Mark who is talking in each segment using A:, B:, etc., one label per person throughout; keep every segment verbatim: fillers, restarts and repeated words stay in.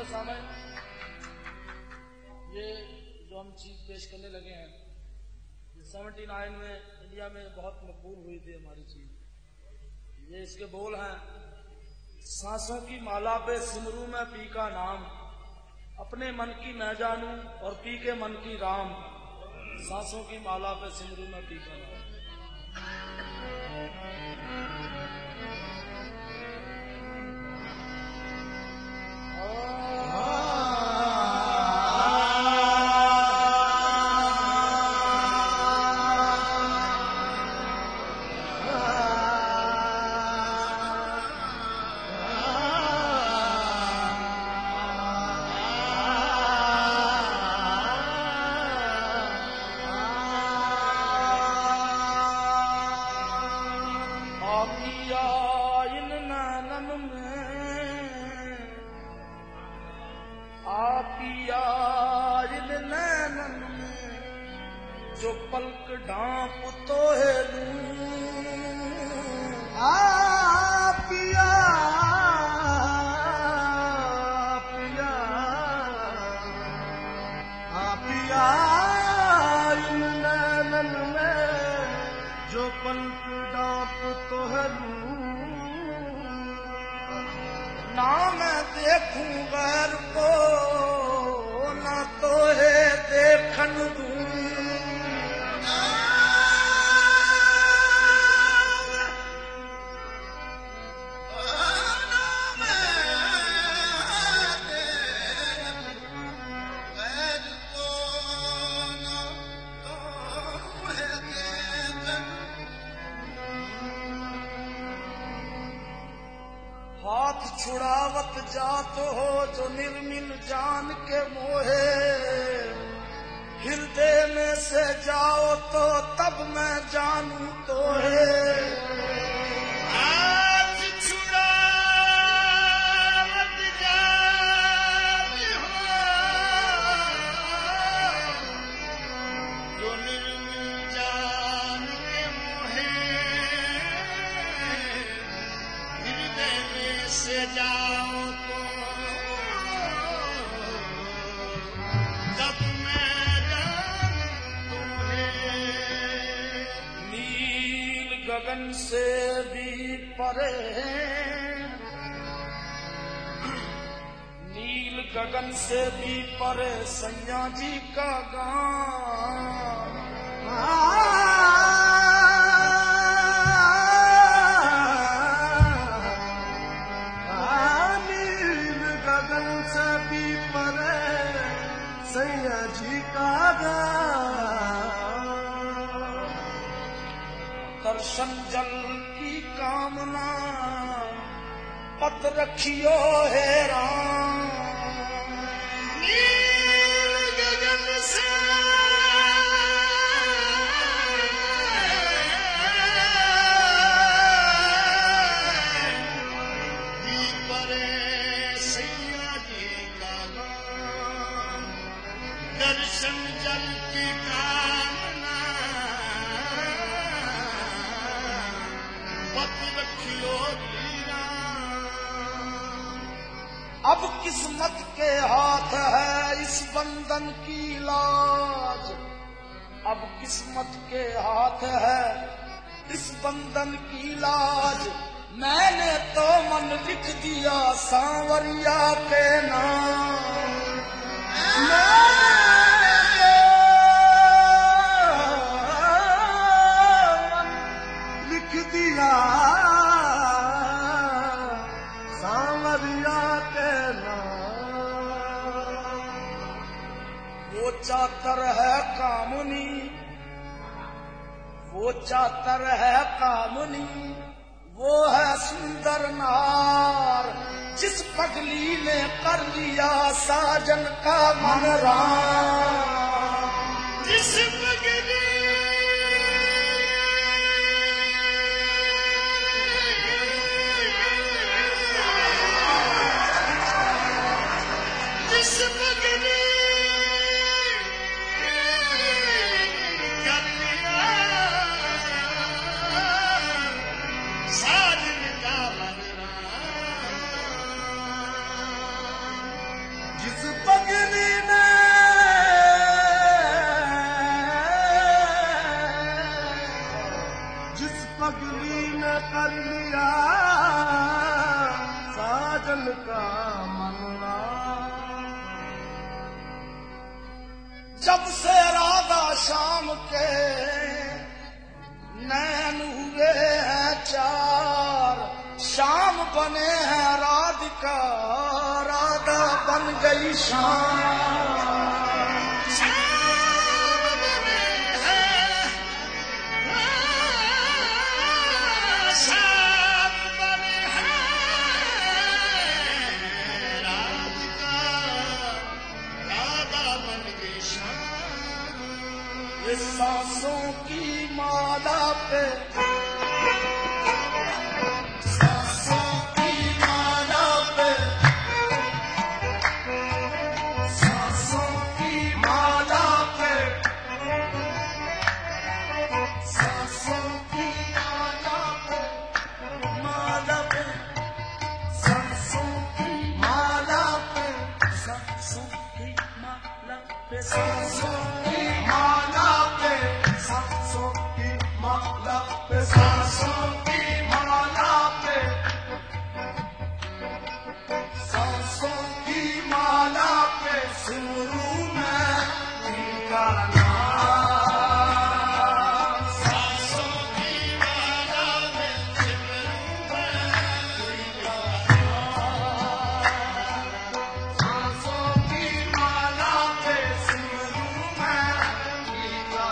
A: के सामने ये जो हम चीज पेश करने लगे हैं, ये सेवेंटी नाइन में इंडिया में बहुत मकबूल हुई थी हमारी चीज। ये इसके बोल हैं, सांसों की माला पे सिमरू में पी का नाम, अपने मन की मैं जानू और पी के मन की राम। सांसों की माला पे सिमरू में पी का नाम। जो पलक ढांप तो है लूं,
B: आ पिया पिया आ पिया इन नैनन में जो पलक ढांप तो है लूं,
A: ना मैं देखूं गैर को ना तो है देखन दूं। हाथ छुड़ावत जात हो जो निर्मिल जान के मोहे, हृदय में से जाओ तो तब मैं जानू तो है।
B: हाथ छुड़ावत जात हो जो निर्मिल जान के मोहे, हृदय में से जाओ तो तब मैं जानू तुम्हें।
A: नील गगन से भी परे, नील गगन से भी परे सैया जी का गाँव।
B: नील गगन से भी परे सैया जी का
A: दर्शन जल की कामना पत रखियो है राम।
B: नील गगन से भी परे सैया जी का नाम, दर्शन जल की कामना पत रखियो हीरा।
A: अब किस्मत के हाथ है इस बंधन की लाज, अब किस्मत के हाथ है इस बंधन की लाज। मैंने तो मन लिख दिया सांवरिया के नाम।
B: लिख दिया सांवरिया के नाम।
A: वो चातर है कामुनी, वो चातर है कामुनी, वो है सुंदर नार, जिस पगली ने कर लिया साजन का मन राम।
B: जिस पगली जिस पगली कर लिया साजन का मन राम।
A: सूरत से राधा श्याम के नैन हुए हैं चार, श्याम बने हैं राधिका, राधा बन गई श्याम। सांसों की माला पे, सांसों की माला पे, सांसों की माला पे, सांसों की माला पे, माला पे, सांसों की माला पे, सांसों की माला पे, सांसों की माला पे, सांसों की माला पे, सांसों की माला पे, सांसों की माला पे सिमरू मैं उनका नाम। सांसों की माला पे सिमरू मैं उनका नाम। सांसों की माला पे सिमरू मैं उनका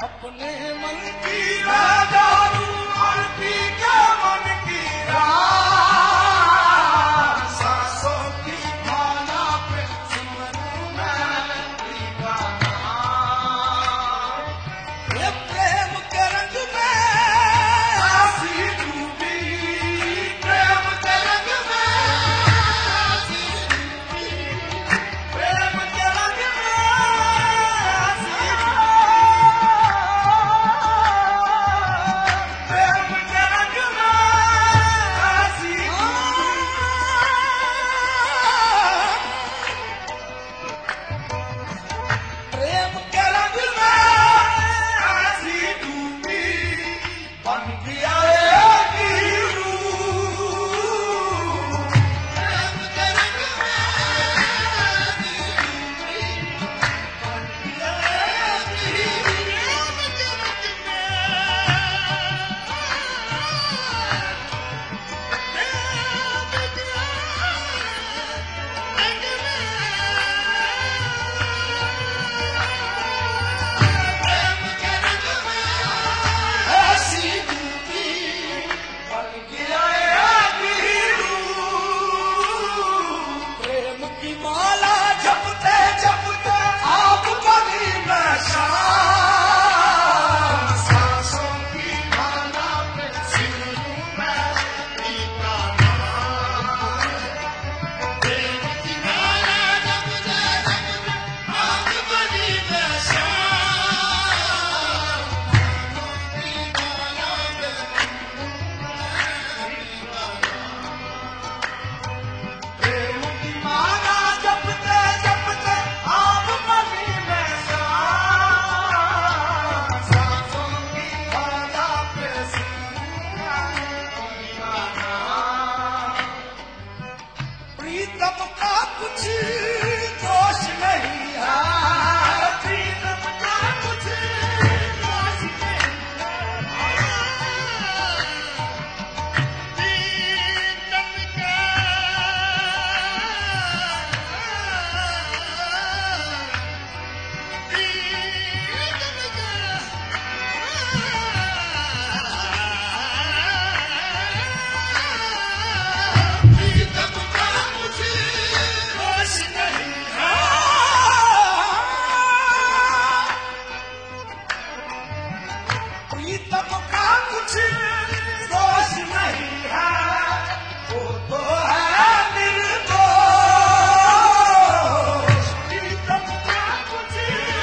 A: अपने मन की दारू और पी के मन की रात सांसों की माला पे सिमरूं मैं का नाम। ये प्रेम के रंग में आसी डूबी, प्रेम के रंग में आसी डूबी, प्रेम के रंग में आसी प्रेम के रंग में आसी प्रेम के रंग में आसी डूबी, बन गया एक ही रूप। प्रेम के रंग में आसी डूबी, बन गया एक ही रूप। ऐसी डूबी, बन गया एक ही रूप। प्रेम की माला जपते जपते आप बनी मैं शाम। सांसों की माला पे सिमरूं मैं का नाम। प्रेम की माला जपते जपते आप बनी मैं शाम। प्रेम की माला जपते जपते आप बनी मैं शाम। सांसों की माला पे सिमरूं का नाम। प्रीतम का कुछ दोष नहीं है, प्रीतम का कुछ दोष नहीं है। प्रीतम का प्रीतम का कुछ दोष नहीं है। प्रीतम का कुछ दोष नहीं है, वो तो है निर्दोष। प्रीतम का कुछ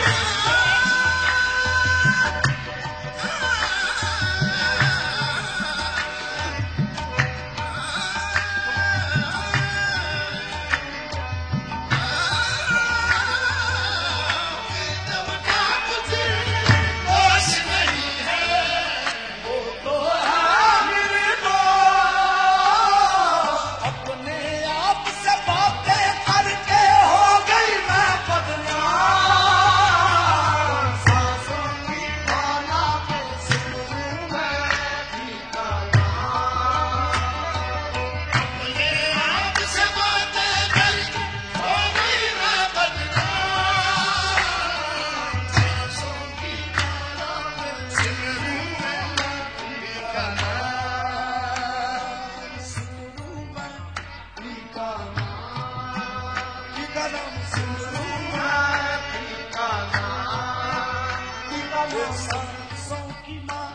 A: दोष नहीं है, वो तो है निर्दोष। अपने आप से बातें करके हो गई मैं बदनाम। सांसों की माला पे सिमरूं मैं का नाम। अपने आप से बातें करके हो गई मैं बदनाम। सांसों की माला पे सिमरूं मैं का नाम। सिमरूं मैं का नाम। का नाम सिमरूं मैं का नाम। सांसों की माला